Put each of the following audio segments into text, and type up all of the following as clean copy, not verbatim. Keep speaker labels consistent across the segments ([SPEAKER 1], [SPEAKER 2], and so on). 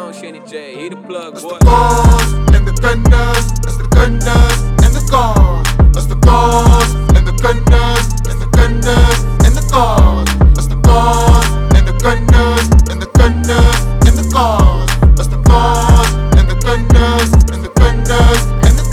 [SPEAKER 1] on, Shanny J. He the plug,
[SPEAKER 2] That's
[SPEAKER 1] boy.
[SPEAKER 2] the cars and the gunners. That's the gunners and the cars. That's the cars and the gunners and the gunners and the cars. That's the cars and the gunners and the gunners and the cars. That's the cars and the gunners and the gunners and the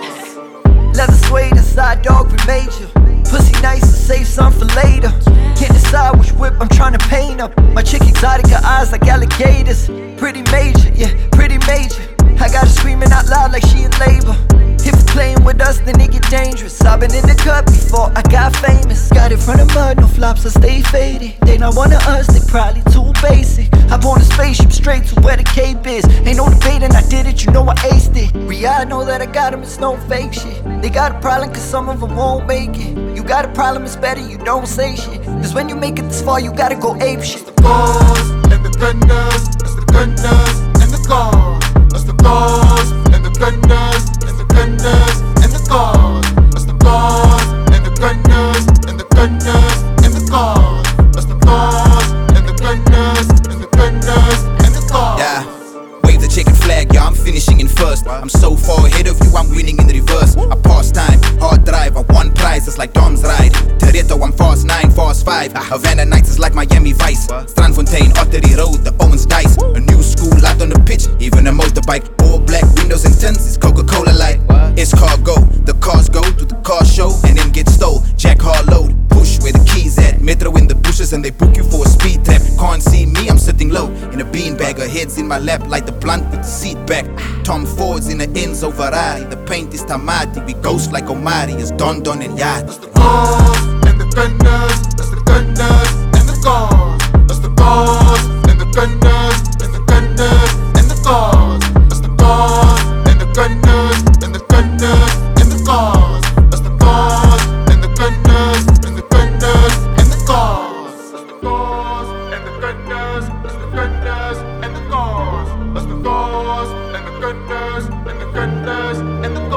[SPEAKER 2] cars.
[SPEAKER 3] Leather suede inside, dog, we major. Pussy nice to save some for later. Can't decide which whip I'm tryna paint up. My chick exotic, her eyes like alligators. Pretty major, yeah, pretty major. I got her screaming out loud like she in labor. If you're playing with us, then it get dangerous. I've been in the cut before I got famous. Got it from the mud, no flops, I stay faded. They not one of us, they probably too basic. Hop on a spaceship straight to where the cape is. Ain't no debating, I did it, you know I aced it. Riyadh know that I got them, it's no fake shit. They got a problem cause some of them won't make it. You got a problem, it's better you don't say shit. Cause when you make it this far, you gotta go ape shit.
[SPEAKER 2] That's the cars and the gunners. That's the gunners and the cars. That's the cars and the gunners and the gunners and the cars. That's the cars and the gunners and the gunners and the cars. That's the cars and the gunners and the gunners and the cars.
[SPEAKER 4] Yeah, wave the chicken flag, yeah, I'm finishing in first. I'm so far ahead of you, I'm winning in reverse. I pass time, hard drive, I won prizes like Dom's ride. Toretto, I'm fast 9, fast 5. Havana Nights is like Miami Vice. Strandfontein, Ottery Road, the Owens Dice. A new school out on the pitch, even a motorbike. All black windows and tints, it's Coca-Cola Light. It's cargo, the cars go to the car show and then get stole. Jack Harlow, push where the keys at. Metro in the bushes and they book you for a speed trap. Can't see me, I'm sitting low in a beanbag. Her head's in my lap like the blunt with the seat back. Tom Ford's in the Enzo Ferrari. The paint is Tamati, we ghost like Omari. It's Don Don and Yard.
[SPEAKER 2] That's the cars and the gunners. That's the gunners and the cars. That's the cars and the gunners and the gunners and the cars. That's the cars and the gunners and the gunners and the cars. That's the cars and the gunners and the gunners and the cars. That's the cars and the gunners. That's the gunners and the cars. That's the cars and the gunners and the gunners and the cars.